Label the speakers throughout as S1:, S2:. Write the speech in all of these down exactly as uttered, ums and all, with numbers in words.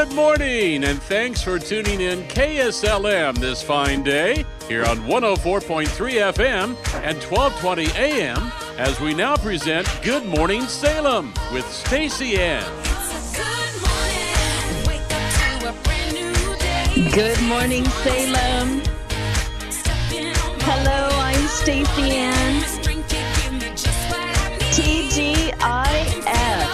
S1: Good morning, and thanks for tuning in K S L M this fine day here on one oh four point three F M and twelve twenty A M as we now present Good Morning Salem with Stacey Ann.
S2: Good morning, Salem. Hello, I'm Stacey Ann. T G I F.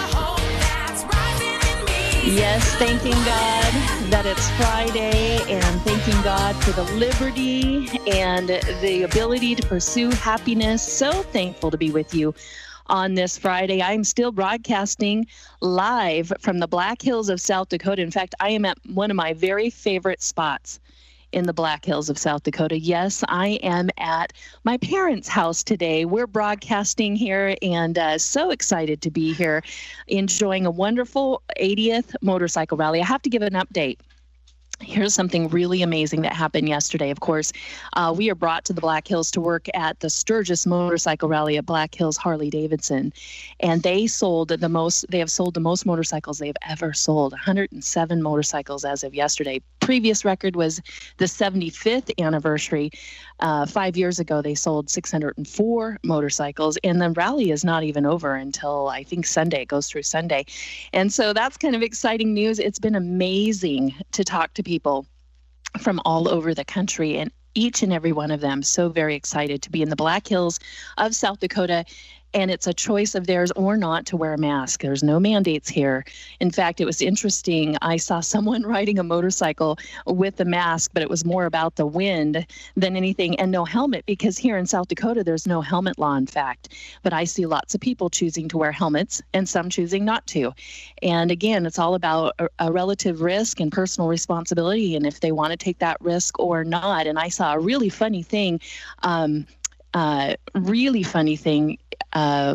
S2: Yes, thanking God that it's Friday and thanking God for the liberty and the ability to pursue happiness. So thankful to be with you on this Friday. I'm still broadcasting live from the Black Hills of South Dakota. In fact, I am at one of my very favorite spots in the Black Hills of South Dakota. Yes, I am at my parents' house today. We're broadcasting here and uh, so excited to be here, enjoying a wonderful eightieth motorcycle rally. I have to give an update. Here's something really amazing that happened yesterday. Of course, uh, we are brought to the Black Hills to work at the Sturgis Motorcycle Rally at Black Hills Harley Davidson. And they sold the most, they have sold the most motorcycles they've ever sold, one hundred seven motorcycles as of yesterday. Previous record was the seventy-fifth anniversary. Uh, five years ago, they sold six hundred four motorcycles, and the rally is not even over until I think Sunday. It goes through Sunday. And so that's kind of exciting news. It's been amazing to talk to people from all over the country, and each and every one of them so very excited to be in the Black Hills of South Dakota. And it's a choice of theirs or not to wear a mask. There's no mandates here. In fact, it was interesting. I saw someone riding a motorcycle with a mask, but it was more about the wind than anything, and no helmet, because here in South Dakota, there's no helmet law, in fact. But I see lots of people choosing to wear helmets and some choosing not to. And again, it's all about a, a relative risk and personal responsibility, and if they want to take that risk or not. And I saw a really funny thing, um, uh, really funny thing, Uh,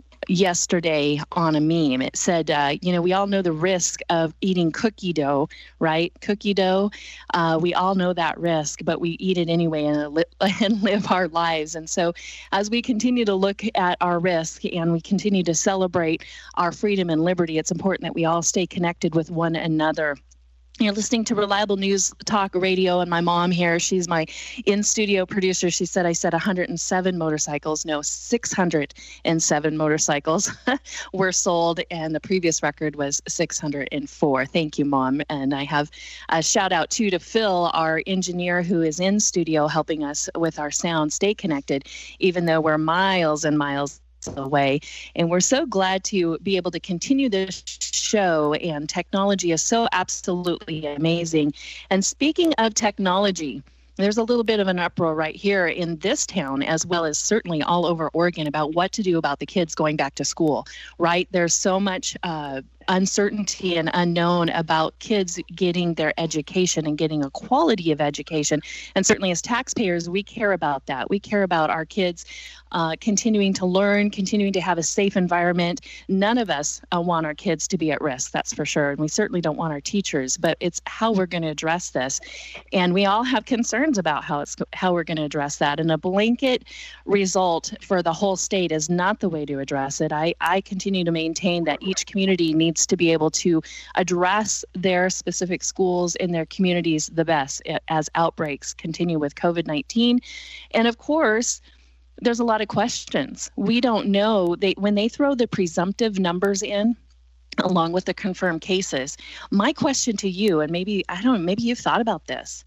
S2: yesterday on a meme. It said, uh, you know, we all know the risk of eating cookie dough, right? Cookie dough. Uh, we all know that risk, but we eat it anyway and, li- and live our lives. And so as we continue to look at our risk and we continue to celebrate our freedom and liberty, it's important that we all stay connected with one another. You're listening to Reliable News Talk Radio, and my mom here, she's my in-studio producer. She said I said one hundred seven motorcycles. No, six hundred seven motorcycles were sold, and the previous record was six hundred four. Thank you, Mom. And I have a shout out, too, to Phil, our engineer who is in studio helping us with our sound. Stay connected, even though we're miles and miles away. And we're so glad to be able to continue this show, and technology is so absolutely amazing. And speaking of technology, there's a little bit of an uproar right here in this town, as well as certainly all over Oregon, about what to do about the kids going back to school, right? There's so much uh, uncertainty and unknown about kids getting their education and getting a quality of education. And certainly as taxpayers, we care about that. We care about our kids uh, continuing to learn, continuing to have a safe environment. None of us uh, want our kids to be at risk, that's for sure. And we certainly don't want our teachers, but it's how we're going to address this. And we all have concerns about how it's how we're going to address that. And a blanket result for the whole state is not the way to address it. I, I continue to maintain that each community needs to be able to address their specific schools in their communities the best as outbreaks continue with COVID nineteen. And of course, there's a lot of questions. We don't know. They when they throw the presumptive numbers in, along with the confirmed cases, my question to you, and maybe, I don't know, maybe you've thought about this.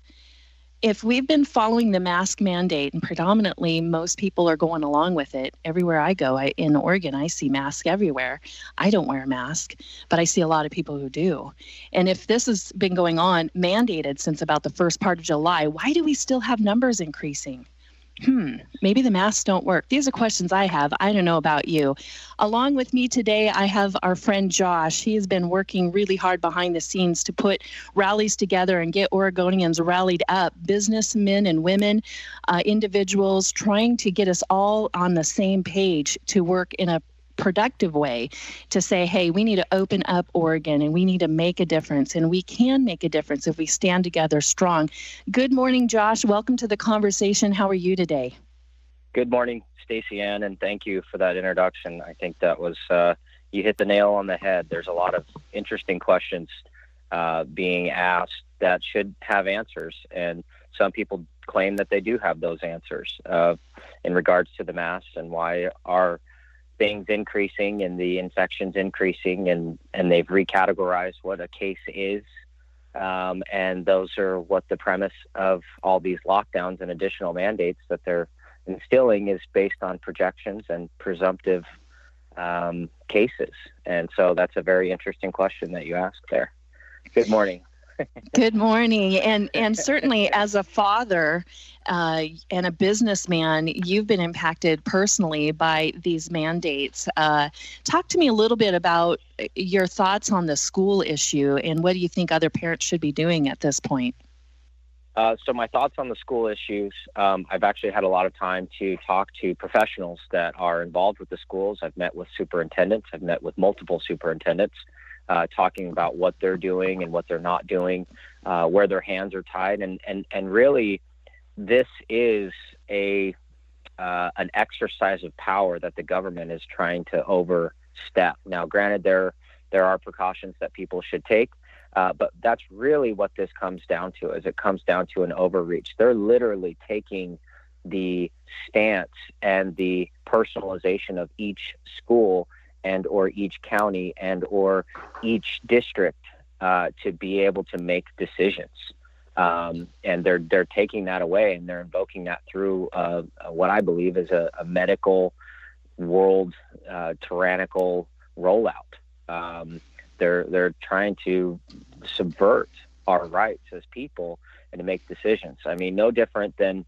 S2: If we've been following the mask mandate, and predominantly most people are going along with it, everywhere I go, I, in Oregon, I see masks everywhere. I don't wear a mask, but I see a lot of people who do. And if this has been going on, mandated since about the first part of July, why do we still have numbers increasing? Hmm, maybe the masks don't work. These are questions I have. I don't know about you. Along with me today, I have our friend Josh. He has been working really hard behind the scenes to put rallies together and get Oregonians rallied up, businessmen and women, uh, individuals, trying to get us all on the same page to work in a productive way to say, hey, we need to open up Oregon and we need to make a difference, and we can make a difference if we stand together strong. Good morning, Josh. Welcome to the conversation. How are you today?
S3: Good morning, Stacey Ann, and thank you for that introduction. I think that was, uh, you hit the nail on the head. There's a lot of interesting questions uh, being asked that should have answers. And some people claim that they do have those answers uh, in regards to the masks and why are things increasing and the infections increasing, and, and they've recategorized what a case is. Um, and those are what the premise of all these lockdowns and additional mandates that they're instilling is based on projections and presumptive um, cases. And so that's a very interesting question that you asked there. Good morning.
S2: Good morning. And and certainly as a father uh, and a businessman, you've been impacted personally by these mandates. Uh, talk to me a little bit about your thoughts on the school issue and what do you think other parents should be doing at this point?
S3: Uh, so my thoughts on the school issues, um, I've actually had a lot of time to talk to professionals that are involved with the schools. I've met with superintendents. I've met with multiple superintendents. Uh, talking about what they're doing and what they're not doing, uh, where their hands are tied. And, and, and really, this is a uh, an exercise of power that the government is trying to overstep. Now, granted, there, there are precautions that people should take, uh, but that's really what this comes down to, is it comes down to an overreach. They're literally taking the stance and the personalization of each school and or each county and or each district uh, to be able to make decisions. Um, and they're they're taking that away, and they're invoking that through uh, what I believe is a, a medical world uh, tyrannical rollout. Um, they're they're trying to subvert our rights as people and to make decisions. I mean, no different than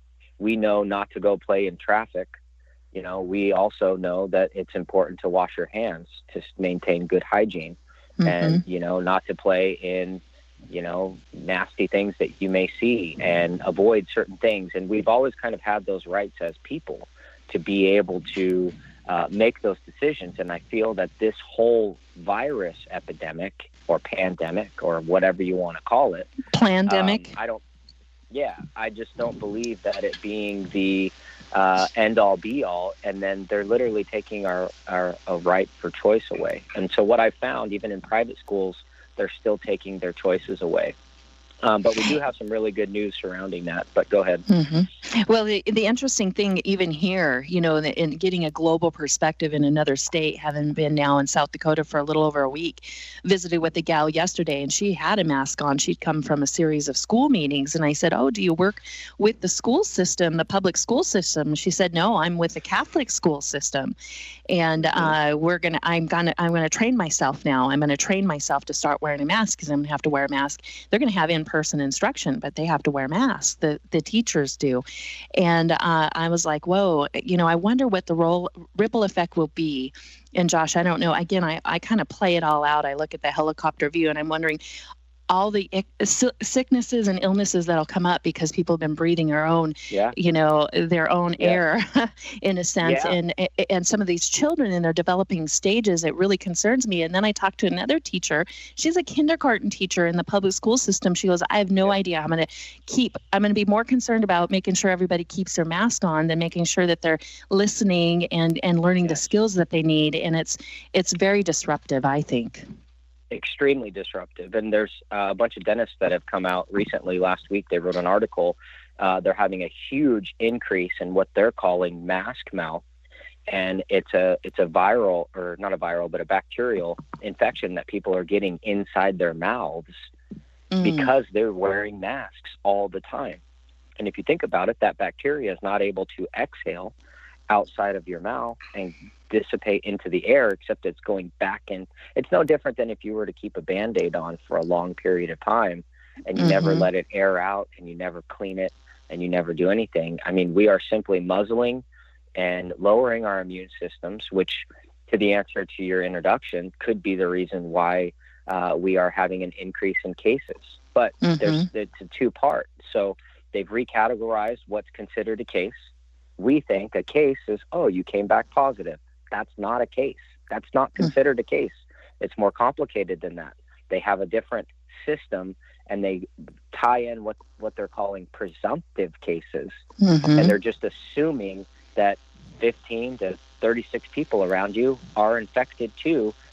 S3: we know not to go play in traffic. You know, we also know that it's important to wash your hands to maintain good hygiene, mm-hmm. and, you know, not to play in, you know, nasty things that you may see and avoid certain things. And we've always kind of had those rights as people to be able to uh, make those decisions. And I feel that this whole virus epidemic or pandemic or whatever you want to call it.
S2: Plandemic.
S3: Um, I don't, yeah, I just don't believe that it being the Uh, end all be all, and then they're literally taking our, our, our right for choice away. And so what I found, even in private schools, they're still taking their choices away. Um, but we do have some really good news surrounding that. But go ahead.
S2: Mm-hmm. Well, the, the interesting thing, even here, you know, in getting a global perspective in another state, having been now in South Dakota for a little over a week, visited with a gal yesterday, and she had a mask on. She'd come from a series of school meetings, and I said, "Oh, do you work with the school system, the public school system?" She said, "No, I'm with the Catholic school system, and uh, we're gonna. I'm gonna. I'm gonna train myself now. I'm gonna train myself to start wearing a mask because I'm gonna have to wear a mask. They're gonna have in person instruction, but they have to wear masks. The the teachers do." And uh, I was like, whoa, you know, I wonder what the role ripple effect will be. And Josh, I don't know. Again, I, I kind of play it all out. I look at the helicopter view and I'm wondering all the sicknesses and illnesses that'll come up because people have been breathing their own,
S3: yeah.
S2: you know, their own yeah. air in a sense.
S3: Yeah.
S2: And, and some of these children in their developing stages, it really concerns me. And then I talked to another teacher. She's a kindergarten teacher in the public school system. She goes, I have no yeah. idea. I'm going to keep, I'm going to be more concerned about making sure everybody keeps their mask on than making sure that they're listening and, and learning yes. the skills that they need. And it's, it's very disruptive, I think.
S3: Extremely disruptive. And there's uh, a bunch of dentists that have come out recently. Last week, they wrote an article. Uh, they're having a huge increase in what they're calling mask mouth. And it's a it's a viral, or not a viral, but a bacterial infection that people are getting inside their mouths mm. because they're wearing masks all the time. And if you think about it, that bacteria is not able to exhale outside of your mouth and dissipate into the air, except it's going back in. It's no different than if you were to keep a Band-Aid on for a long period of time and you mm-hmm. never let it air out and you never clean it and you never do anything. I mean, we are simply muzzling and lowering our immune systems, which, to the answer to your introduction, could be the reason why uh, we are having an increase in cases. But mm-hmm. there's it's a two-part. So they've recategorized what's considered a case. We think a case is, oh, you came back positive. That's not a case. That's not considered a case. It's more complicated than that. They have a different system, and they tie in what, what they're calling presumptive cases. Mm-hmm. And they're just assuming that fifteen to thirty-six people around you are infected too,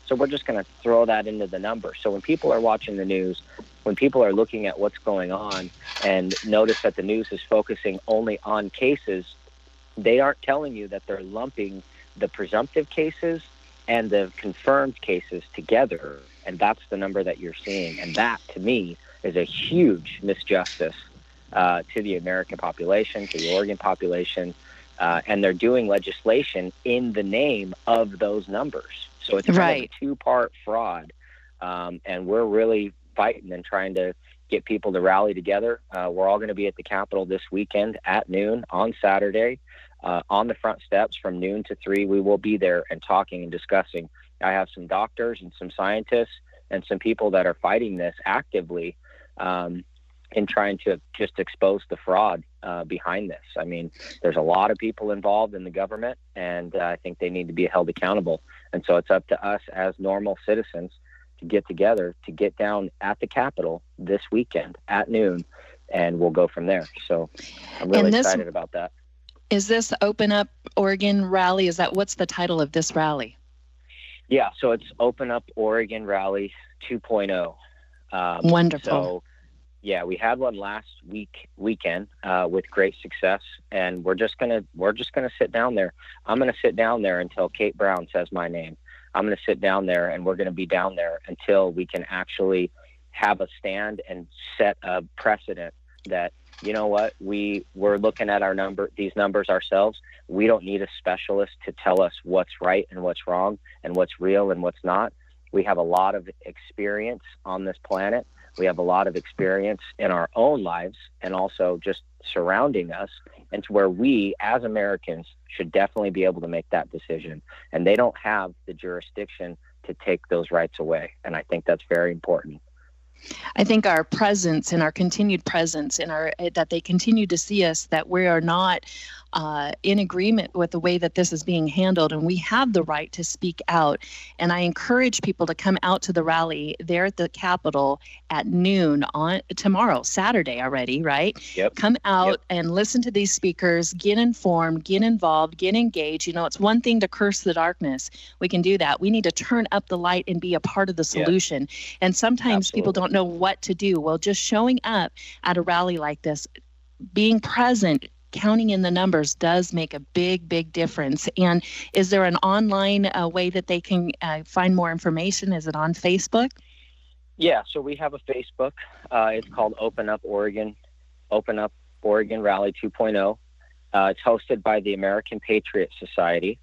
S3: So we're just going to throw that into the number. So when people are watching the news, when people are looking at what's going on and notice that the news is focusing only on cases, they aren't telling you that they're lumping the presumptive cases and the confirmed cases together. And that's the number that you're seeing. And that, to me, is a huge misjustice uh, to the American population, to the Oregon population. Uh, and they're doing legislation in the name of those numbers. So it's kind
S2: right.
S3: of a two-part fraud. Um, and we're really fighting and trying to get people to rally together. Uh, we're all going to be at the Capitol this weekend at noon on Saturday. Uh, on the front steps from noon to three, we will be there and talking and discussing. I have some doctors and some scientists and some people that are fighting this actively um, in trying to just expose the fraud uh, behind this. I mean, there's a lot of people involved in the government, and uh, I think they need to be held accountable. And so it's up to us as normal citizens to get together, to get down at the Capitol this weekend at noon, and we'll go from there. So I'm really
S2: this-
S3: excited about that.
S2: Is this Open Up Oregon Rally? Is that what's the title of this rally?
S3: Yeah, so it's Open Up Oregon Rally two point oh. Um,
S2: Wonderful.
S3: So, yeah, we had one last week weekend uh, with great success, and we're just gonna we're just gonna sit down there. I'm gonna sit down there until Kate Brown says my name. I'm gonna sit down there, and we're gonna be down there until we can actually have a stand and set a precedent that, you know what, we we're looking at our number these numbers ourselves. We don't need a specialist to tell us what's right and what's wrong and what's real and what's not. We have a lot of experience on this planet. We have a lot of experience in our own lives and also just surrounding us, and to where we as Americans should definitely be able to make that decision. And they don't have the jurisdiction to take those rights away. And I think that's very important.
S2: I think our presence and our continued presence in our that they continue to see us, that we are not uh, in agreement with the way that this is being handled, and we have the right to speak out. And I encourage people to come out to the rally there at the Capitol at noon on tomorrow, Saturday already, right?
S3: Yep.
S2: Come out
S3: Yep.
S2: and listen to these speakers, get informed, get involved, get engaged. You know, it's one thing to curse the darkness. We can do that. We need to turn up the light and be a part of the solution. Yeah. And sometimes
S3: Absolutely.
S2: people don't know what to do. Well, just showing up at a rally like this, being present, counting in the numbers does make a big, big difference. And is there an online uh, way that they can uh, find more information? Is it on Facebook?
S3: Yeah, so we have a Facebook. Uh, it's called Open Up Oregon, Open Up Oregon Rally two point oh. Uh, it's hosted by the American Patriot Society.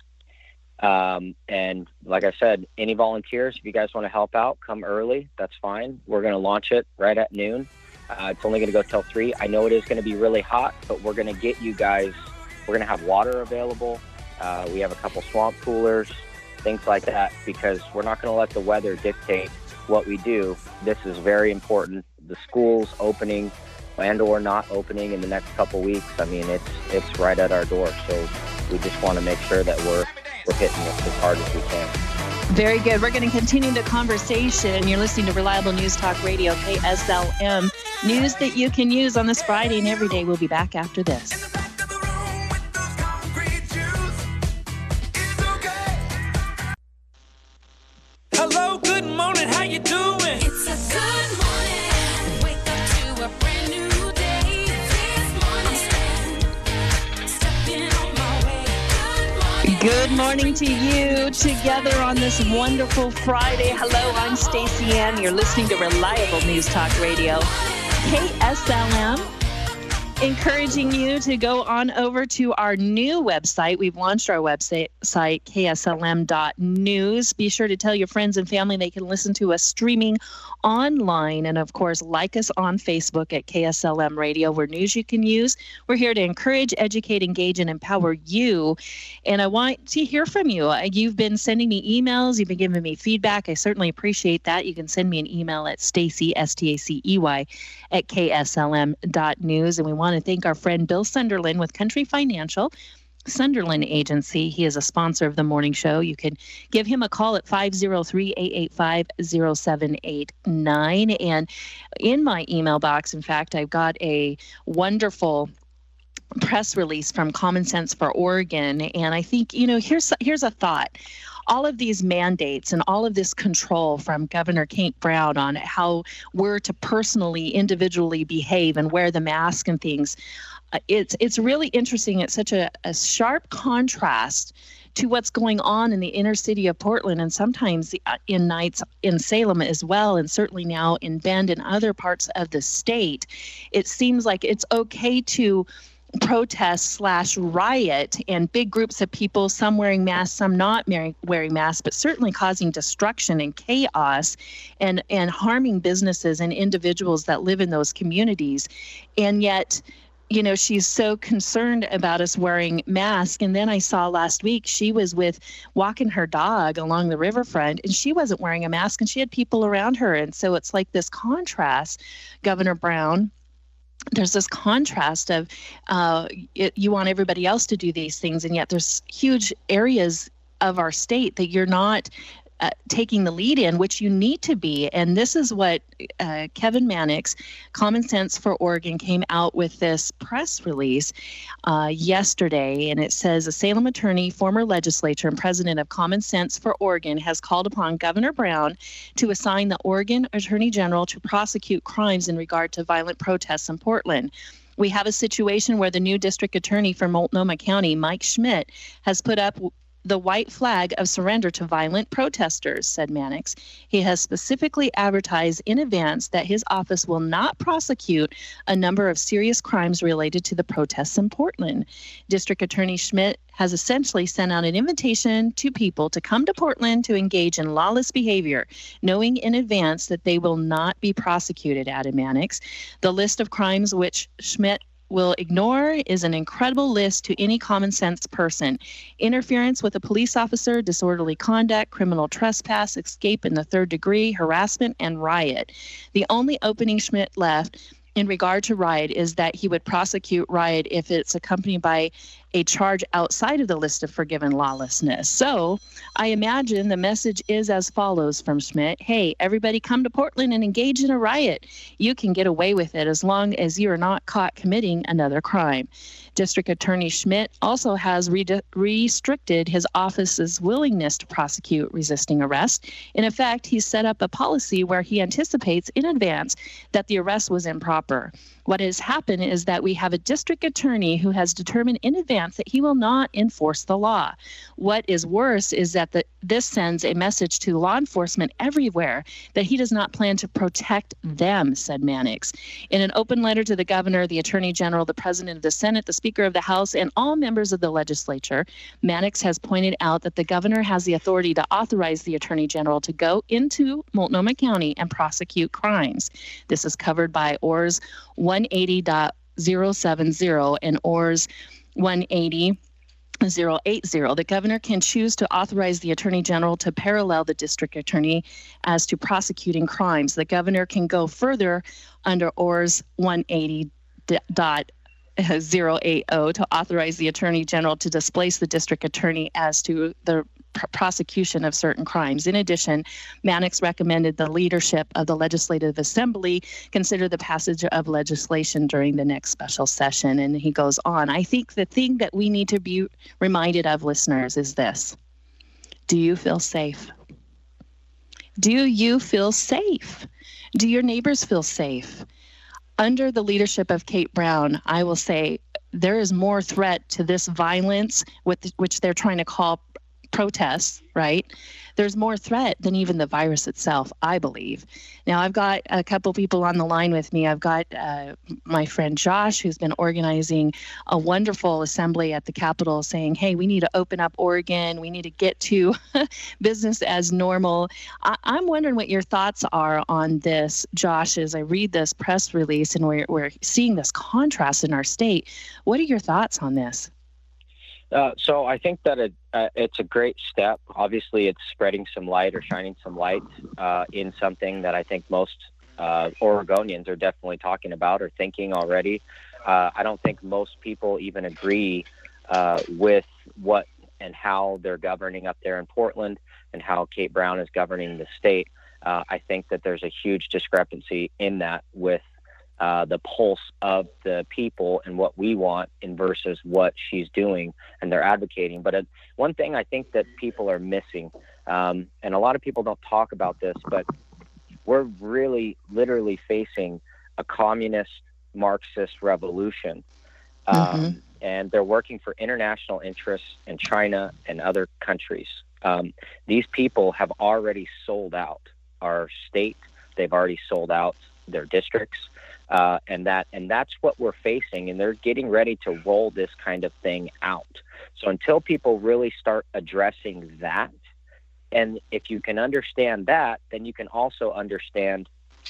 S3: Um, and like I said, any volunteers, if you guys want to help out, come early. That's fine. We're going to launch it right at noon. Uh, it's only going to go till three. I know it is going to be really hot, but we're going to get you guys, we're going to have water available. Uh, we have a couple swamp coolers, things like that, because we're not going to let the weather dictate what we do. This is very important. The schools opening and or not opening in the next couple weeks, I mean, it's it's right at our door. So we just want to make sure that we're we're hitting this as hard as we can.
S2: Very good. We're going to continue the conversation. You're listening to Reliable News Talk Radio, K S L M. News that you can use on this Friday and every day. We'll be back after this.
S4: Hello, good morning, how you doing? It's a good morning. Wake up to a brand new day. This morning, stepping on my way. Good morning.
S2: Good morning to you together on this wonderful Friday. Hello, I'm Stacey Ann. You're listening to Reliable News Talk Radio, K S L M. Encouraging you to go on over to our new website. We've launched our website, site, K S L M dot news. Be sure to tell your friends and family they can listen to us streaming online. And, of course, like us on Facebook at K S L M Radio. We're news you can use. We're here to encourage, educate, engage, and empower you. And I want to hear from you. You've been sending me emails. You've been giving me feedback. I certainly appreciate that. You can send me an email at Stacey, S T A C E Y, at K S L M dot news. And we want to thank our friend Bill Sunderland with Country Financial, Sunderland Agency. He is a sponsor of the morning show. You can give him a call at five oh three, eight eight five, oh seven eight nine. And in my email box, in fact, I've got a wonderful press release from Common Sense for Oregon. And I think, you know, here's here's a thought. All of these mandates and all of this control from Governor Kate Brown on how we're to personally, individually behave and wear the mask and things, uh, it's it's really interesting. It's such a, a sharp contrast to what's going on in the inner city of Portland, and sometimes in nights in Salem as well, and certainly now in Bend and other parts of the state. It seems like it's okay to protest slash riot, and big groups of people, some wearing masks, some not wearing masks, but certainly causing destruction and chaos and, and harming businesses and individuals that live in those communities. And yet, you know, she's so concerned about us wearing masks. And then I saw last week she was with walking her dog along the riverfront, and she wasn't wearing a mask, and she had people around her. And so it's like this contrast, Governor Brown. There's this contrast of uh, it, you want everybody else to do these things, and yet there's huge areas of our state that you're not uh, taking the lead in, which you need to be. And this is what uh, Kevin Mannix, Common Sense for Oregon, came out with this press release uh, yesterday. And it says, a Salem attorney, former legislator, and president of Common Sense for Oregon has called upon Governor Brown to assign the Oregon Attorney General to prosecute crimes in regard to violent protests in Portland. We have a situation where the new district attorney for Multnomah County, Mike Schmidt, has put up the white flag of surrender to violent protesters, said Mannix. He has specifically advertised in advance that his office will not prosecute a number of serious crimes related to the protests in Portland. District Attorney Schmidt has essentially sent out an invitation to people to come to Portland to engage in lawless behavior, knowing in advance that they will not be prosecuted, added Mannix. The list of crimes which Schmidt will ignore is an incredible list to any common sense person. Interference with a police officer, disorderly conduct, criminal trespass, escape in the third degree, harassment, and riot. The only opening Schmidt left in regard to riot is that he would prosecute riot if it's accompanied by a charge outside of the list of forgiven lawlessness. So I imagine the message is as follows from Schmidt. Hey, everybody come to Portland and engage in a riot. You can get away with it as long as you are not caught committing another crime. District Attorney Schmidt also has re- restricted his office's willingness to prosecute resisting arrest. In effect, he's set up a policy where he anticipates in advance that the arrest was improper. What has happened is that we have a district attorney who has determined in advance that he will not enforce the law. What is worse is that the, this sends a message to law enforcement everywhere that he does not plan to protect them, said Mannix. In an open letter to the governor, the attorney general, the president of the Senate, the speaker of the House, and all members of the legislature, Mannix has pointed out that the governor has the authority to authorize the attorney general to go into Multnomah County and prosecute crimes. This is covered by O R S one eighty point zero seven zero and O R S one eighty point zero eight zero. The governor can choose to authorize the attorney general to parallel the district attorney as to prosecuting crimes. The governor can go further under O R S one eighty point zero eight zero to authorize the attorney general to displace the district attorney as to the pr- prosecution of certain crimes. In addition, Mannix recommended the leadership of the Legislative Assembly consider the passage of legislation during the next special session. And he goes on. I think the thing that we need to be reminded of, listeners, is this. Do you feel safe? Do you feel safe? Do your neighbors feel safe? Under the leadership of Kate Brown, I will say there is more threat to this violence, with which they're trying to call protests, right? There's more threat than even the virus itself, I believe. Now, I've got a couple people on the line with me. I've got uh, my friend Josh, who's been organizing a wonderful assembly at the Capitol saying, hey, we need to open up Oregon. We need to get to business as normal. I- I'm wondering what your thoughts are on this, Josh, as I read this press release and we're, we're seeing this contrast in our state. What are your thoughts on this?
S3: Uh, so I think that it, uh, it's a great step. Obviously, it's spreading some light or shining some light uh, in something that I think most uh, Oregonians are definitely talking about or thinking already. Uh, I don't think most people even agree uh, with what and how they're governing up there in Portland and how Kate Brown is governing the state. Uh, I think that there's a huge discrepancy in that with uh, the pulse of the people and what we want in versus what she's doing and they're advocating. But uh, one thing I think that people are missing, um, and a lot of people don't talk about this, but we're really literally facing a communist Marxist revolution. Um, mm-hmm. And they're working for international interests in China and other countries. Um, these people have already sold out our state. They've already sold out their districts. Uh, and that and that's what we're facing, and they're getting ready to roll this kind of thing out. So until people really start addressing that, and if you can understand that, then you can also understand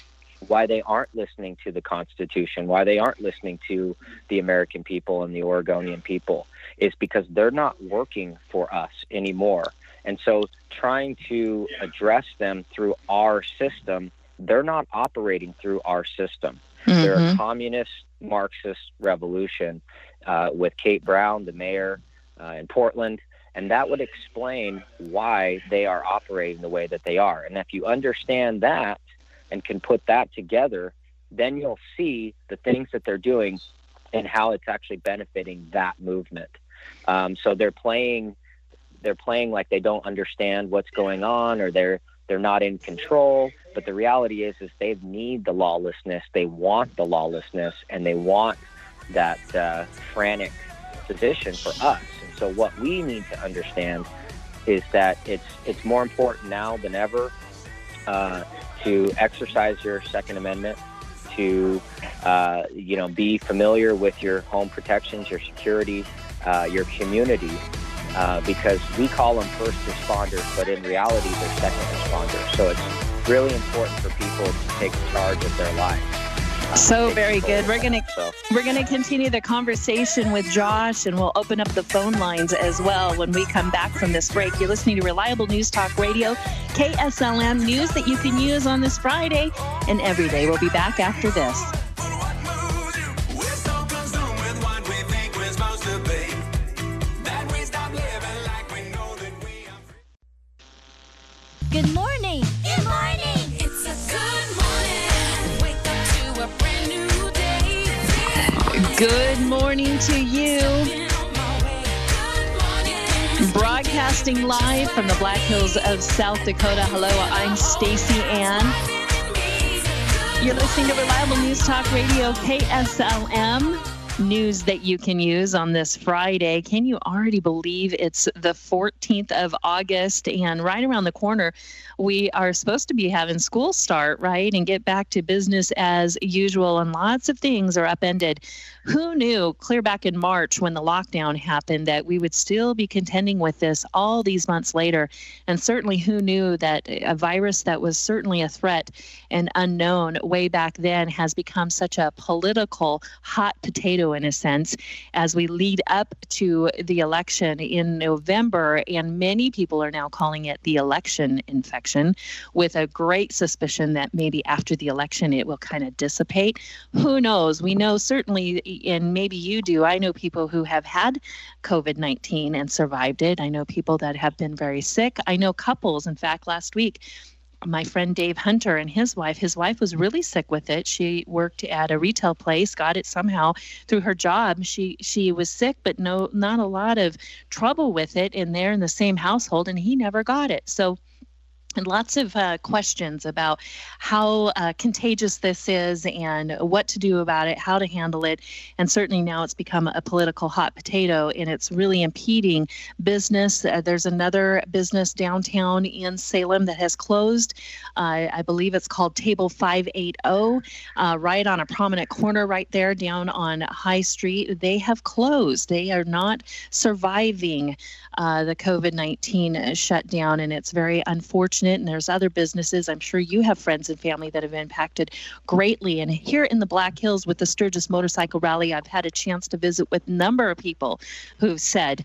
S3: why they aren't listening to the Constitution, why they aren't listening to the American people and the Oregonian people, is because they're not working for us anymore. And so trying to address them through our system, they're not operating through our system. Mm-hmm. They're a communist Marxist revolution uh, with Kate Brown, the mayor uh, in Portland, and that would explain why they are operating the way that they are. And if you understand that and can put that together, then you'll see the things that they're doing and how it's actually benefiting that movement. Um, so they're playing, they're playing like they don't understand what's going on, or they're they're not in control. But the reality is, is they need the lawlessness. They want the lawlessness, and they want that uh, frantic position for us. And so what we need to understand is that it's it's more important now than ever uh, to exercise your Second Amendment, to uh, you know be familiar with your home protections, your security, uh, your community. Uh, because we call them first responders, but in reality, they're second responders. So it's really important for people to take charge of their lives. Uh,
S2: so very good. We're gonna so. we're gonna continue the conversation with Josh, and we'll open up the phone lines as well when we come back from this break. You're listening to Reliable News Talk Radio, K S L M, news that you can use on this Friday and every day. We'll be back after this.
S4: Good morning. Good morning. It's a good morning. Wake up to a brand new day.
S2: Good morning to you. Broadcasting live from the Black Hills of South Dakota. Hello, I'm Stacy Ann. You're listening to Reliable News Talk Radio, K S L M. News that you can use on this Friday. Can you already believe it's the fourteenth of August, and right around the corner we are supposed to be having school start, right, and get back to business as usual, and lots of things are upended. Who knew clear back in March when the lockdown happened that we would still be contending with this all these months later? And certainly who knew that a virus that was certainly a threat and unknown way back then has become such a political hot potato in a sense as we lead up to the election in November. And many people are now calling it the election infection, with a great suspicion that maybe after the election it will kind of dissipate. Who knows? We know certainly, and maybe you do, I know people who have had COVID nineteen and survived it. I know people that have been very sick. I know couples, in fact, last week, my friend Dave Hunter and his wife, his wife was really sick with it. She worked at a retail place, got it somehow through her job. She she was sick, but no, not a lot of trouble with it. And they're in the same household, and he never got it. So and lots of uh, questions about how uh, contagious this is and what to do about it, how to handle it. And certainly now it's become a political hot potato, and it's really impeding business. Uh, there's another business downtown in Salem that has closed. Uh, I believe it's called Table five eighty, uh, right on a prominent corner right there down on High Street. They have closed. They are not surviving uh, the COVID nineteen shutdown, and it's very unfortunate. And there's other businesses. I'm sure you have friends and family that have been impacted greatly. And here in the Black Hills with the Sturgis Motorcycle Rally, I've had a chance to visit with a number of people who've said,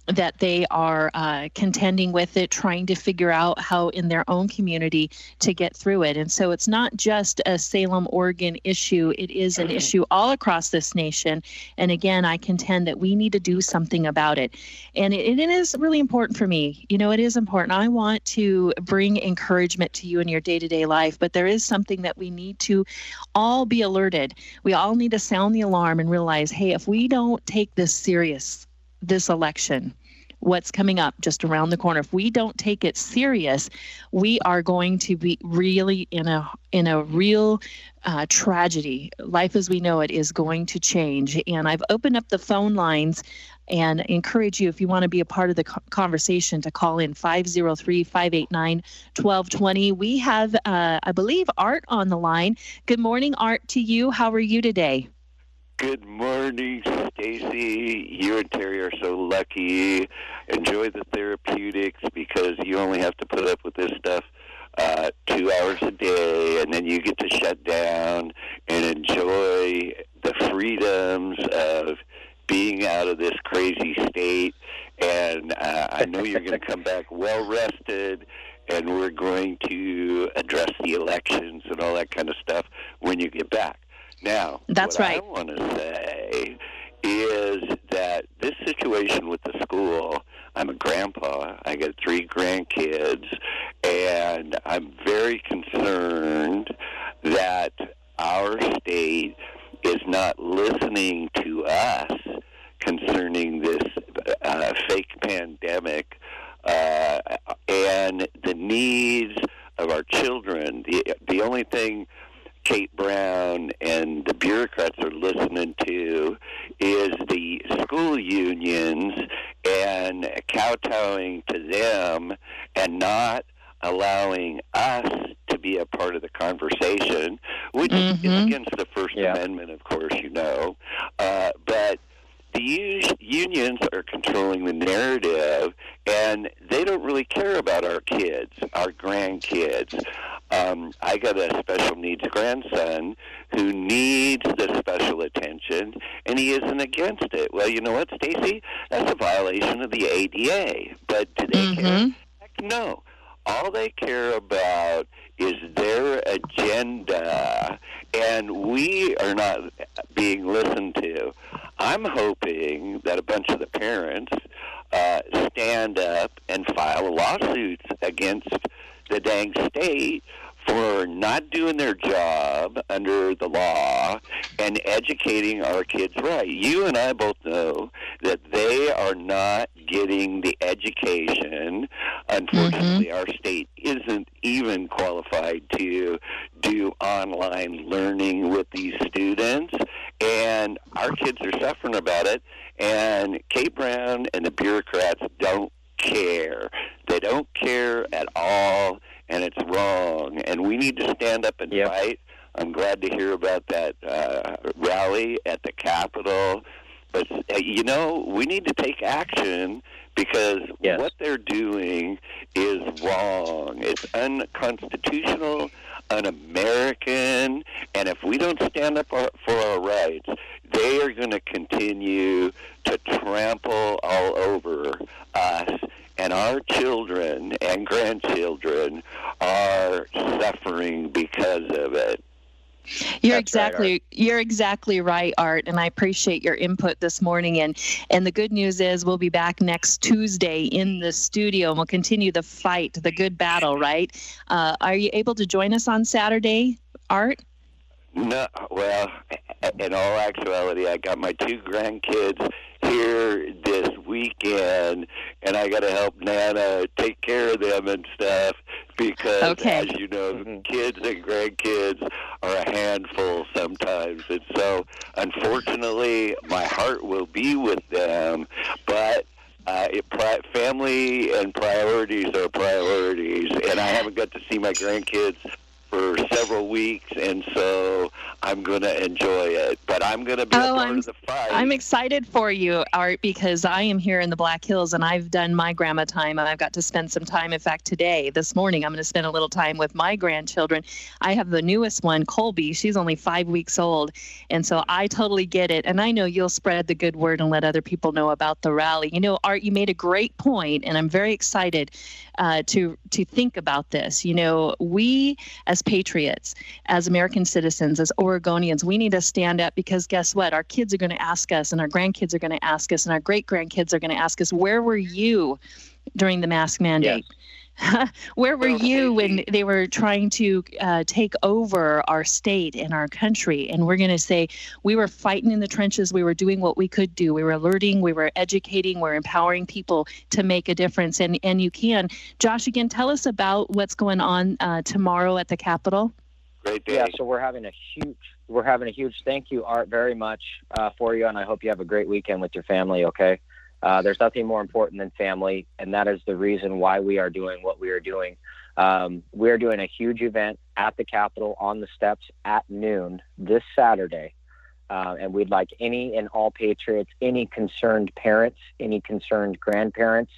S2: that they are uh, contending with it, trying to figure out how in their own community to get through it. And so it's not just a Salem, Oregon issue. It is an issue all across this nation. And again, I contend that we need to do something about it. And it, it is really important for me. You know, it is important. I want to bring encouragement to you in your day-to-day life, but there is something that we need to all be alerted. We all need to sound the alarm and realize, hey, if we don't take this serious, this election, what's coming up just around the corner, if we don't take it serious, we are going to be really in a in a real uh, tragedy. Life as we know it is going to change. And I've opened up the phone lines and encourage you, if you want to be a part of the conversation, to call in five oh three, five eight nine, one two two zero. We have, uh, I believe, Art on the line. Good morning, Art, to you. How are you today?
S5: Good morning, Stacy. You and Terry are so lucky. Enjoy the therapeutics because you only have to put up with this stuff uh, two hours a day, and then you get to shut down and enjoy the freedoms of being out of this crazy state. And uh, I know you're going to come back well-rested, and we're going to address the elections and all that kind of stuff when you get back. Now,
S2: that's
S5: what
S2: right.
S5: I want to say is that this situation with the school, I'm a grandpa, I got three grandkids, and I'm very concerned that our state is not listening to us concerning this uh, fake pandemic uh, and the needs of our children. The, the only thing Kate Brown and the bureaucrats are listening to is the school unions and kowtowing to them and not allowing us to be a part of the conversation, which mm-hmm. is against the First yeah. Amendment, of course, you know. Uh, but the u- unions are controlling the narrative, and they don't really care about our kids, our grandkids. Um, I got a special needs grandson who needs the special attention, and he isn't against it. Well, you know what, Stacy? That's a violation of the A D A. But do they mm-hmm. care? Heck no. All they care about is their agenda, and we are not being listened to. I'm hoping that a bunch of the parents uh, stand up and file lawsuits against the dang state for not doing their job under the law and educating our kids right. You and I both know that they are not getting the education. Unfortunately, mm-hmm. our state isn't even qualified to do online learning with these students, and our kids are suffering about it, and Kate Brown and the bureaucrats don't care. They don't care at all, and it's wrong, and we need to stand up and yep. fight. I'm glad to hear about that uh, rally at the Capitol, but, uh, you know, we need to take action because yes. what they're doing is wrong. It's unconstitutional, un-American, and if we don't stand up for our rights, they are going to continue to trample all over us, and our children and grandchildren are suffering because of it.
S2: You're
S3: That's
S2: exactly
S3: right,
S2: you're exactly right, Art, and I appreciate your input this morning. And and the good news is we'll be back next Tuesday in the studio, and we'll continue the fight, the good battle. Right? Uh, are you able to join us on Saturday, Art?
S5: No. Well, in all actuality, I got my two grandkids here this weekend, and I got to help Nana take care of them and stuff because,
S2: okay.
S5: as you know, mm-hmm. kids and grandkids are a handful sometimes. And so, unfortunately, my heart will be with them, but uh, it, pri- family and priorities are priorities, and I haven't got to see my grandkids for several weeks, and so I'm going to enjoy it. But I'm going to be
S2: Oh,
S5: a part
S2: I'm-
S5: of the fight.
S2: I'm excited for you, Art, because I am here in the Black Hills and I've done my grandma time. I've got to spend some time. In fact, today, this morning, I'm going to spend a little time with my grandchildren. I have the newest one, Colby. She's only five weeks old. And so I totally get it. And I know you'll spread the good word and let other people know about the rally. You know, Art, you made a great point, and I'm very excited uh, to to think about this. You know, we as patriots, as American citizens, as Oregonians, we need to stand up because guess what? Our kids are going to ask us, and our grandkids are going to ask us, and our great grandkids are going to ask us, where were you during the mask mandate? Where were you when they were trying to uh, take over our state and our country? And we're going to say we were fighting in the trenches. We were doing what we could do. We were alerting. We were educating. We're empowering people to make a difference. And and you can. Josh, again, tell us about what's going on uh, tomorrow at the Capitol.
S5: Great day.
S3: Yeah, so we're having a huge, we're having a huge thank you, Art, very much uh, for you, and I hope you have a great weekend with your family, okay? Uh, there's nothing more important than family, and that is the reason why we are doing what we are doing. Um, we are doing a huge event at the Capitol on the steps at noon this Saturday, uh, and we'd like any and all patriots, any concerned parents, any concerned grandparents,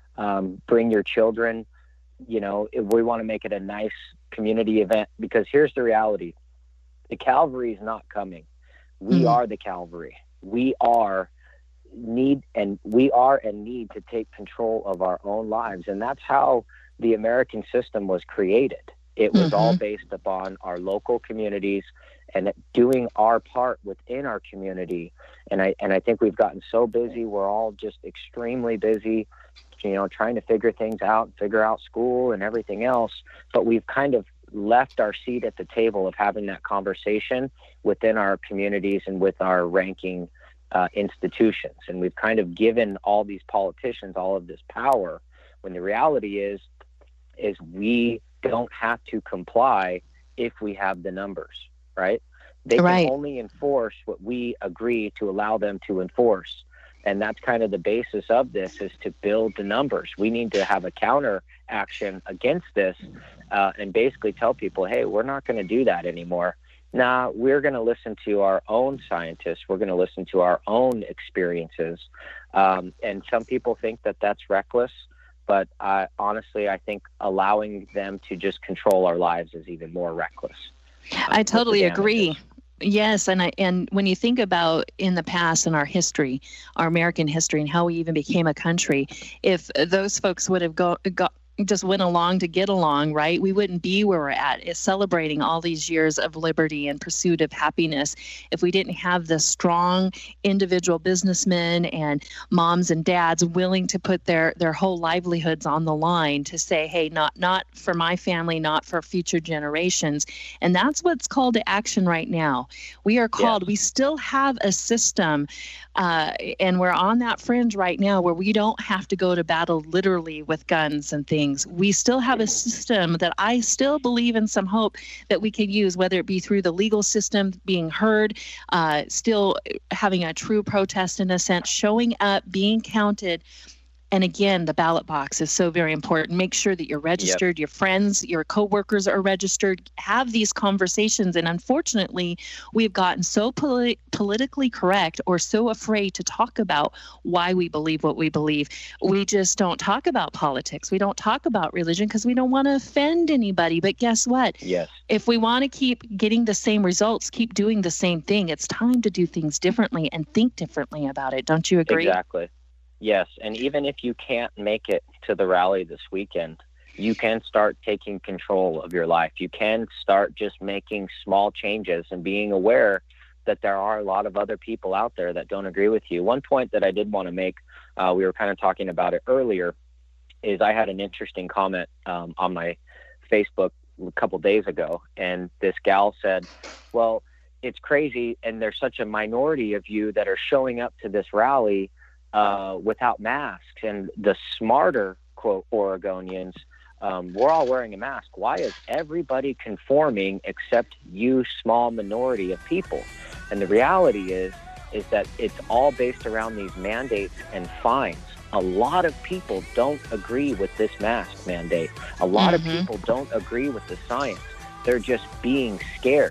S3: um, bring your children. You know, if we want to make it a nice community event, because here's the reality. The cavalry is not coming. We
S2: Mhm.
S3: are the cavalry. We are need and we are and need to take control of our own lives. And that's how the American system was created. It was all based upon our local communities and doing our part within our community. And I and I think we've gotten so busy. We're all just extremely busy, you know, trying to figure things out, figure out school and everything else. But we've kind of left our seat at the table of having that conversation within our communities and with our ranking uh, institutions. And we've kind of given all these politicians all of this power when the reality is, is we don't have to comply if we have the numbers, right? They
S2: Right.
S3: can only enforce what we agree to allow them to enforce. And that's kind of the basis of this, is to build the numbers. We need to have a counter action against this uh, and basically tell people, hey, we're not going to do that anymore. Nah, we're going to listen to our own scientists. We're going to listen to our own experiences. Um, and some people think that that's reckless. But uh, honestly, I think allowing them to just control our lives is even more reckless. Uh,
S2: I
S3: with the
S2: totally agree.
S3: damages.
S2: Yes, and I, and when you think about in the past in our history, our American history, and how we even became a country, if those folks would have go, got just went along to get along, right, we wouldn't be where we're at. It's celebrating all these years of liberty and pursuit of happiness. If we didn't have the strong individual businessmen and moms and dads willing to put their their whole livelihoods on the line to say, hey, not not for my family, not for future generations. And that's what's called to action right now. We are called,
S3: Yes.
S2: we still have a system, uh, and we're on that fringe right now where we don't have to go to battle literally with guns and things. We still have a system that I still believe in some hope that we can use, whether it be through the legal system being heard, uh, still having a true protest in a sense, showing up, being counted. And again, the ballot box is so very important. Make sure that you're registered, your friends, your coworkers are registered. Have these conversations. And unfortunately, we've gotten so poli- politically correct or so afraid to talk about why we believe what we believe. We just don't talk about politics. We don't talk about religion because we don't want to offend anybody. But guess what?
S3: Yes.
S2: If we want to keep getting the same results, keep doing the same thing, it's time to do things differently and think differently about it. Don't you agree?
S3: Exactly. Yes, and even if you can't make it to the rally this weekend, you can start taking control of your life. You can start just making small changes and being aware that there are a lot of other people out there that don't agree with you. One point that I did want to make, uh, we were kind of talking about it earlier, is I had an interesting comment um, on my Facebook a couple days ago, and this gal said, well, it's crazy, and there's such a minority of you that are showing up to this rally uh, without masks, and the smarter, quote, Oregonians, um, we're all wearing a mask. Why is everybody conforming except you small minority of people? And the reality is, is that it's all based around these mandates and fines. A lot of people don't agree with this mask mandate. A lot
S2: Mhm.
S3: of people don't agree with the science. They're just being scared.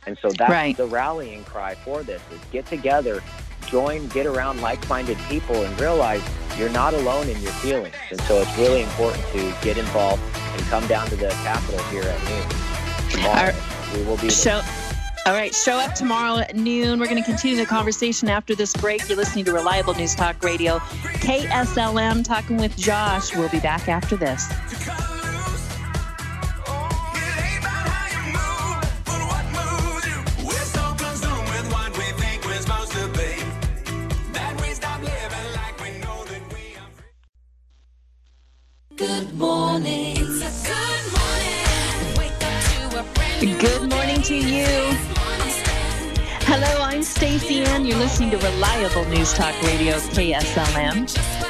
S3: And so that's
S2: Right.
S3: the rallying cry for this, is get together, join, get around like-minded people, and realize you're not alone in your feelings. And so it's really important to get involved and come down to the Capitol here at noon. Tomorrow,
S2: Our-
S3: we will be there.
S2: Show, all right, show up tomorrow at noon. We're going to continue the conversation after this break. You're listening to Reliable News Talk Radio, K S L M, talking with Josh. We'll be back after this.
S4: Good morning. It's a good morning. Wake up to a brand new
S2: Good morning to you. Hello, I'm Stacey Ann. You're listening to Reliable News Talk Radio, K S L M.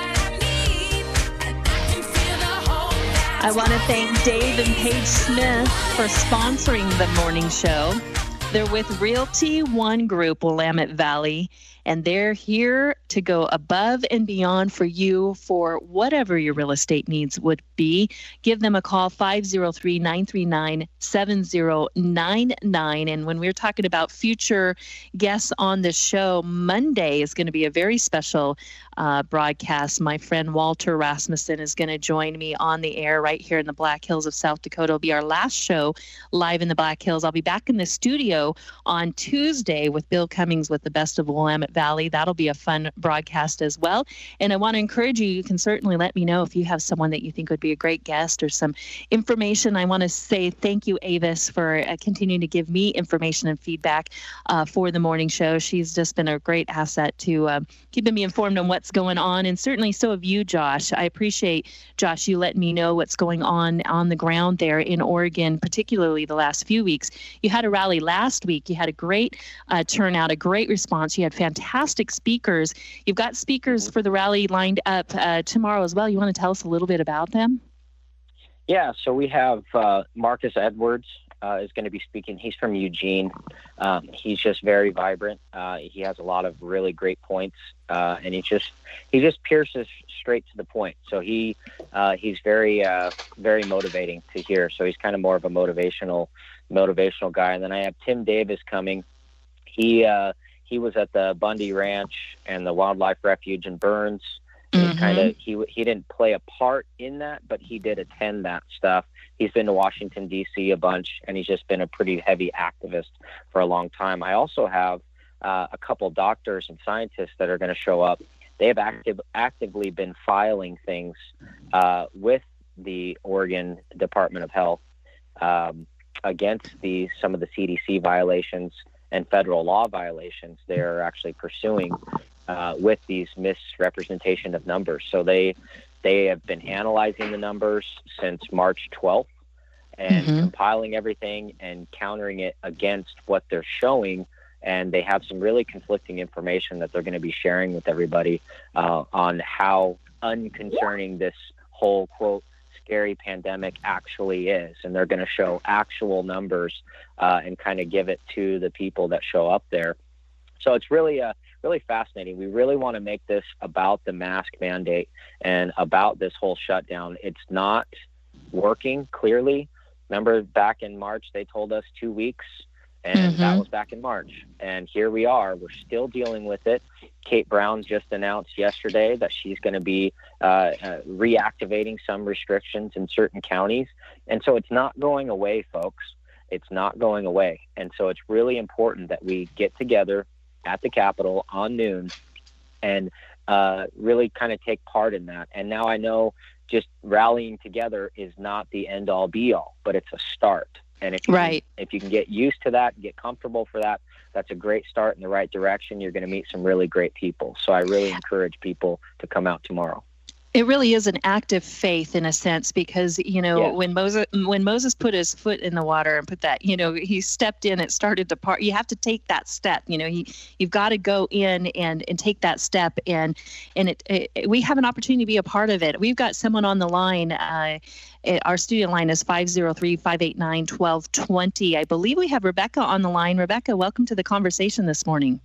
S2: I want to thank Dave and Paige Smith for sponsoring the morning show. They're with Realty One Group, Willamette Valley, and they're here to go above and beyond for you for whatever your real estate needs would be. Give them a call, five oh three, nine three nine, seven oh nine nine. And when we're talking about future guests on the show, Monday is going to be a very special uh, broadcast. My friend Walter Rasmussen is going to join me on the air right here in the Black Hills of South Dakota. It'll be our last show live in the Black Hills. I'll be back in the studio on Tuesday with Bill Cummings with the Best of Willamette Valley. That'll be a fun broadcast as well. And I want to encourage you, you can certainly let me know if you have someone that you think would be a great guest or some information. I want to say thank you, Avis, for uh, continuing to give me information and feedback uh, for the morning show. She's just been a great asset to um, keeping me informed on what's going on. And certainly so have you, Josh. I appreciate, Josh, you letting me know what's going on on the ground there in Oregon, particularly the last few weeks. You had a rally last week. You had a great uh, turnout, a great response. You had fantastic speakers. You've got speakers for the rally lined up uh, tomorrow as well. You want to tell us a little bit about them?
S3: Yeah, so we have uh, Marcus Edwards uh, is going to be speaking. He's from Eugene. Um, he's just very vibrant. Uh, he has a lot of really great points, uh, and he just he just pierces straight to the point. So he uh, he's very uh, very motivating to hear. So he's kind of more of a motivational motivational guy. And then I have Tim Davis coming. He uh, he was at the Bundy Ranch and the Wildlife Refuge in Burns.
S2: Mm-hmm.
S3: He kind of he he didn't play a part in that, but he did attend that stuff. He's been to Washington D C a bunch, and he's just been a pretty heavy activist for a long time. I also have uh, a couple doctors and scientists that are going to show up. They have active actively been filing things uh, with the Oregon Department of Health um, against the some of the C D C violations and federal law violations they're actually pursuing uh, with these misrepresentation of numbers. So they they have been analyzing the numbers since March twelfth and
S2: Mhm.
S3: compiling everything and countering it against what they're showing. And they have some really conflicting information that they're going to be sharing with everybody uh, on how unconcerning this whole, quote, scary pandemic actually is. And they're going to show actual numbers uh, and kind of give it to the people that show up there. So it's really uh, really fascinating. We really want to make this about the mask mandate and about this whole shutdown. It's not working, clearly. Remember back in March, they told us two weeks, and
S2: Mhm.
S3: that was back in March. And here we are. We're still dealing with it. Kate Brown just announced yesterday that she's going to be uh, uh, reactivating some restrictions in certain counties. And so it's not going away, folks. It's not going away. And so it's really important that we get together at the Capitol on noon and uh, really kind of take part in that. And now I know just rallying together is not the end-all, be-all, but it's a start. And if you,
S2: Right.
S3: can, if you can get used to that, get comfortable for that, that's a great start in the right direction. You're going to meet some really great people. So I really encourage people to come out tomorrow.
S2: It really is an act of faith in a sense, because, you know,
S3: Yes.
S2: when Moses when Moses put his foot in the water and put that, you know, he stepped in, it started to part. You have to take that step. You know, he, you've got to go in and, and take that step. And and it, it we have an opportunity to be a part of it. We've got someone on the line. Uh, it, our studio line is five oh three, five eight nine, one two two zero. I believe we have Rebecca on the line. Rebecca, welcome to the conversation this morning.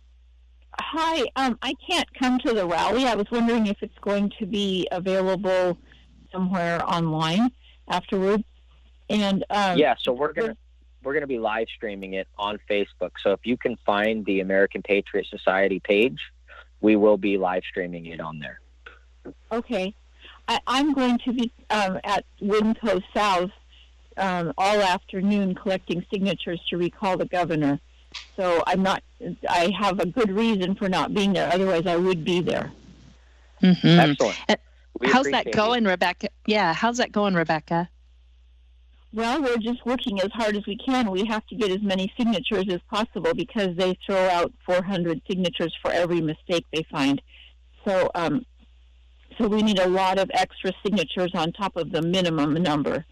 S6: Hi, um, I can't come to the rally. I was wondering if it's going to be available somewhere online afterward. And um,
S3: Yeah, so we're gonna we're going to be live streaming it on Facebook. So if you can find the American Patriot Society page, we will be live streaming it on there.
S6: Okay. I, I'm going to be um, at Winco South um, all afternoon collecting signatures to recall the governor. So I'm not, I have a good reason for not being there. Otherwise, I would be there.
S2: Mm-hmm.
S3: Excellent.
S2: Uh,
S3: We
S2: how's that
S3: appreciate
S2: going, Rebecca? Yeah, how's that going, Rebecca?
S6: Well, we're just working as hard as we can. We have to get as many signatures as possible because they throw out four hundred signatures for every mistake they find. So, um, so we need a lot of extra signatures on top of the minimum number.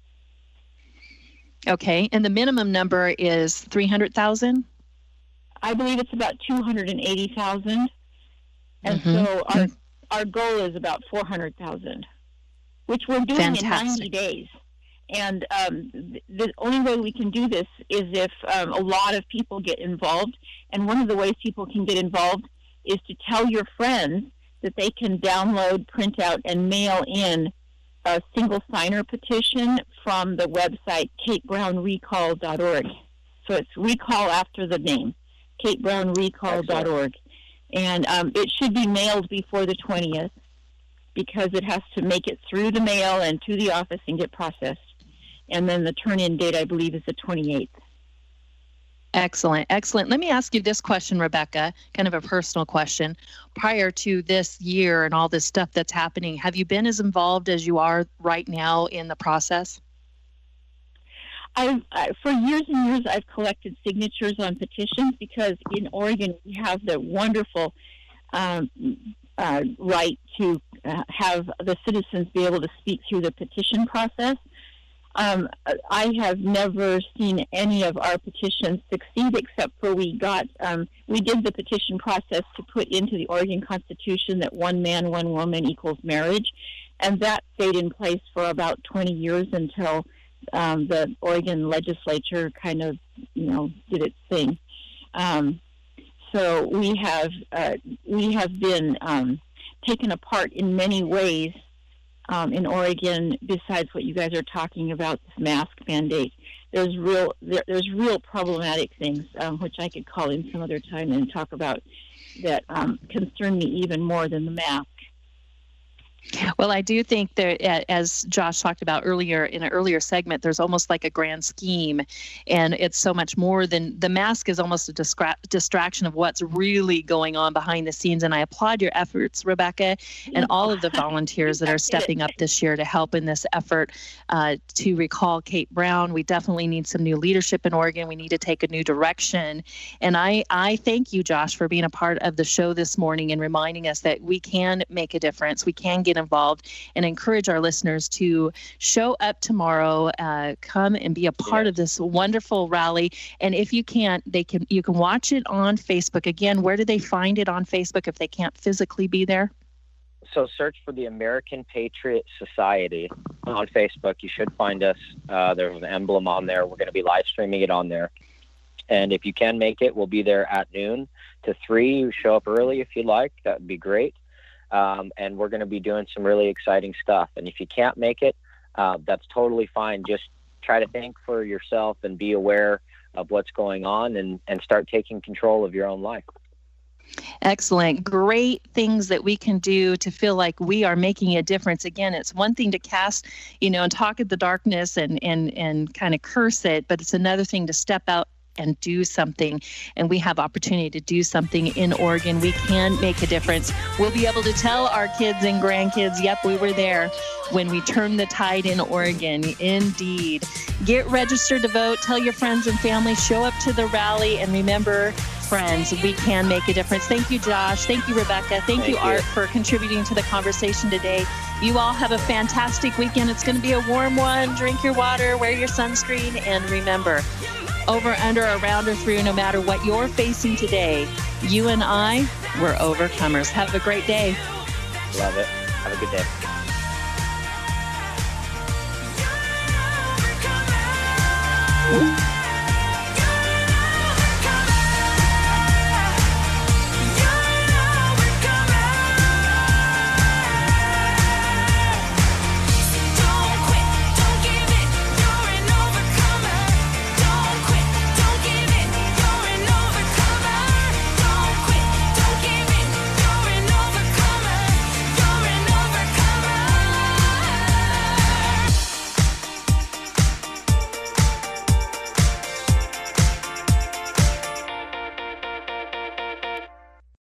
S2: Okay, and the minimum number is three hundred thousand?
S6: I believe it's about two hundred eighty thousand. And
S2: Mhm.
S6: so our, our goal is about four hundred thousand, which we're doing
S2: Fantastic.
S6: in ninety days. And um, th- the only way we can do this is if um, a lot of people get involved. And one of the ways people can get involved is to tell your friends that they can download, print out, and mail in a single signer petition from the website kate brown recall dot org. So it's recall after the name, kate brown recall dot org. And um, it should be mailed before the twentieth because it has to make it through the mail and to the office and get processed. And then the turn-in date, I believe, is the twenty-eighth.
S2: Excellent, excellent. Let me ask you this question, Rebecca, kind of a personal question. Prior to this year and all this stuff that's happening, have you been as involved as you are right now in the process?
S6: I've, I, for years and years, I've collected signatures on petitions because in Oregon we have the wonderful um, uh, right to uh, have the citizens be able to speak through the petition process. Um, I have never seen any of our petitions succeed except for we got, um, we did the petition process to put into the Oregon Constitution that one man, one woman equals marriage. And that stayed in place for about twenty years until um, the Oregon legislature kind of, you know, did its thing. Um, so we have, uh, we have been um, taken apart in many ways Um, in Oregon, besides what you guys are talking about, this mask mandate. There's real, there, there's real problematic things, um, which I could call in some other time and talk about, that um, concern me even more than the mask.
S2: Well, I do think that, as Josh talked about earlier in an earlier segment, there's almost like a grand scheme, and it's so much more than the mask is almost a distra- distraction of what's really going on behind the scenes. And I applaud your efforts, Rebecca, and all of the volunteers that are stepping up this year to help in this effort uh, to recall Kate Brown. We definitely need some new leadership in Oregon. We need to take a new direction. And I, I thank you, Josh, for being a part of the show this morning and reminding us that we can make a difference. We can get involved, and encourage our listeners to show up tomorrow, uh, come and be a part
S3: yeah.
S2: of this wonderful rally. And if you can't, they can you can watch it on Facebook. Again, where do they find it on Facebook if they can't physically be there?
S3: So search for the American Patriot Society on Facebook. You should find us. Uh, there's an emblem on there. We're going to be live streaming it on there. And if you can make it, we'll be there at noon to three. You show up early if you like. That would be great. Um, and we're going to be doing some really exciting stuff. And if you can't make it, uh, that's totally fine. Just try to think for yourself and be aware of what's going on, and, and start taking control of your own life.
S2: Excellent. Great things that we can do to feel like we are making a difference. Again, it's one thing to cast, you know, and talk at the darkness and, and, and kind of curse it, but it's another thing to step out and do something. And we have opportunity to do something in Oregon. We can make a difference. We'll be able to tell our kids and grandkids, yep, we were there when we turned the tide in Oregon. Indeed. Get registered to vote. Tell your friends and family. Show up to the rally. And remember, friends, we can make a difference. Thank you, Josh. Thank you, Rebecca. Thank, Thank you, you, Art, for contributing to the conversation today. You all have a fantastic weekend. It's going to be a warm one. Drink your water, wear your sunscreen, and remember, over, under, around, or through, no matter what you're facing today, you and I, we're overcomers. Have a great day.
S3: Love it. Have a good day.